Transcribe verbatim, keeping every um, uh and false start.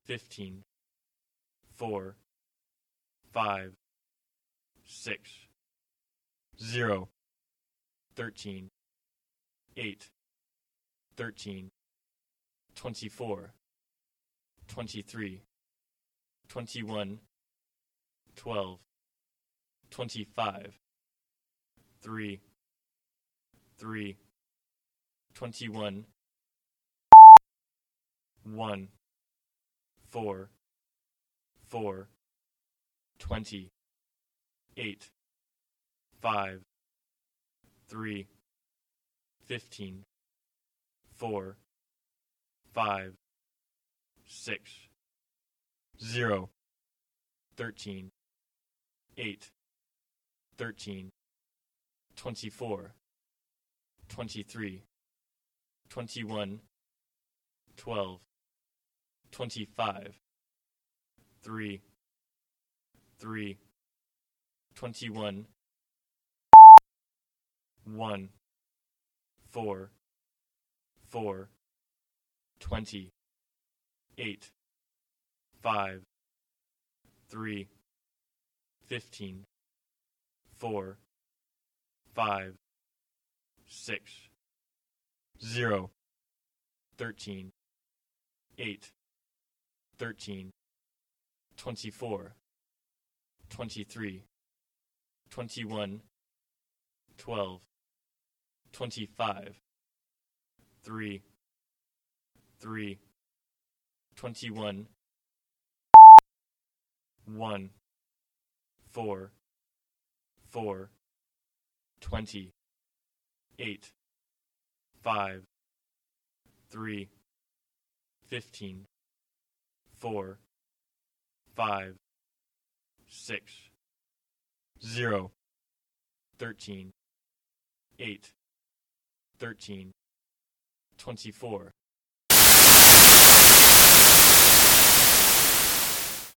fifteen, four, five, six, zero, thirteen, eight, thirteen, twenty-four, twenty-three, twenty-one, twelve, twenty-five, three, three, twenty-one, one, four, four, twenty, eight, five, three, fifteen, four, five, six, zero, thirteen, eight, thirteen, twenty-four, twenty-three, twenty-one, twelve, twenty-five, three, three, twenty-one, one, four, four, twenty, eight, five, three, fifteen, four, five, six, zero, thirteen, eight, thirteen, twenty-four, twenty-three, twenty-one, twelve, twenty-five, three, three, twenty-one, one, four, four, twenty, eight, five, three, fifteen, four, five, six, zero, thirteen, eight, thirteen, twenty-four,